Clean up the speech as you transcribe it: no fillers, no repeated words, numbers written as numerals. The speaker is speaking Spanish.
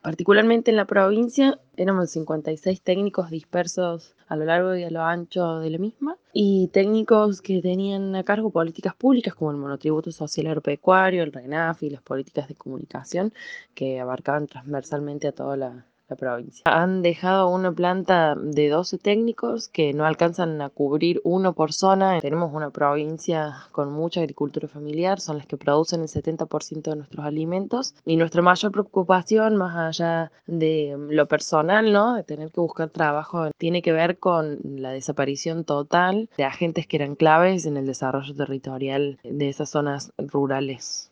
Particularmente en la provincia éramos 56 técnicos dispersos a lo largo y a lo ancho de la misma, y técnicos que tenían a cargo políticas públicas como el monotributo social agropecuario, el RENAF y las políticas de comunicación que abarcaban transversalmente a toda la provincia. Han dejado una planta de 12 técnicos que no alcanzan a cubrir uno por zona. Tenemos una provincia con mucha agricultura familiar, son las que producen el 70% de nuestros alimentos, y nuestra mayor preocupación, más allá de lo personal, ¿no?, de tener que buscar trabajo, tiene que ver con la desaparición total de agentes que eran claves en el desarrollo territorial de esas zonas rurales.